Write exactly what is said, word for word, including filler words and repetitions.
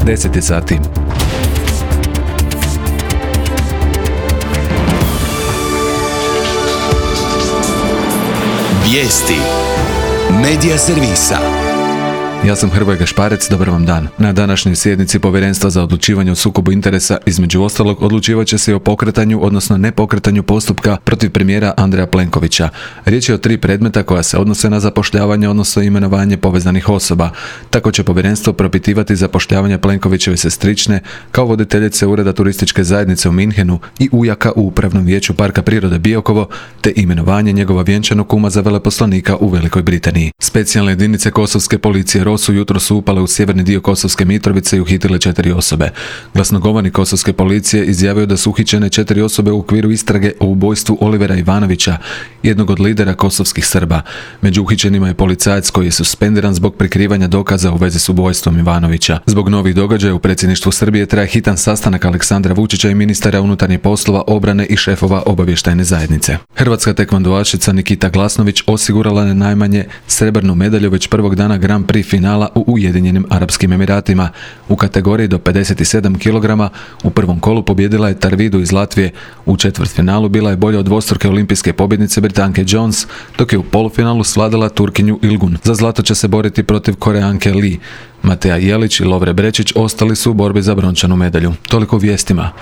deset je sati. Vijesti Medija servisa. Ja sam Hrvoje Gašparec, dobar vam dan. Na današnjoj sjednici Povjerenstva za odlučivanje o sukobu interesa između ostalog odlučivat će se i o pokretanju, odnosno nepokretanju postupka protiv premijera Andreja Plenkovića. Riječ je o tri predmeta koja se odnose na zapošljavanje, odnosno imenovanje povezanih osoba. Tako će povjerenstvo propitivati zapošljavanje Plenkovićeve sestrične kao voditeljice Ureda turističke zajednice u Minhenu i ujaka u Upravnom vijeću Parka prirode Biokovo, te imenovanje njegova vjenčanog kuma za veleposlanika u Velikoj Britaniji. Specijalne jedinice kosovske policije Rosu jutro su upale u sjeverni dio Kosovske Mitrovice i uhitile četiri osobe. Glasnogovornik kosovske policije izjavio da su uhićene četiri osobe u okviru istrage o ubojstvu Olivera Ivanovića, jednog od lidera kosovskih Srba. Među uhićenima je policajac koji je suspendiran zbog prikrivanja dokaza u vezi s ubojstvom Ivanovića. Zbog novih događaja u predsjedništvu Srbije traje hitan sastanak Aleksandra Vučića i ministara unutarnjih poslova, obrane i šefova obavještajne zajednice. Hrvatska tekvandoašica Nikita Glasnović osigurala je najmanje srebrnu medalju već prvog dana Grand Prix finala u Ujedinjenim Arapskim Emiratima. U kategoriji do pedeset sedam kilograma u prvom kolu pobijedila je Tarvidu iz Latvije. U četvrtfinalu bila je bolja od dvostruke olimpijske pobjednice Britanke Jones, dok je u polufinalu svladala Turkinju Ilgun. Za zlato će se boriti protiv Koreanke Lee. Mateja Jelić i Lovre Brečić ostali su u borbi za brončanu medalju. Toliko u vijestima.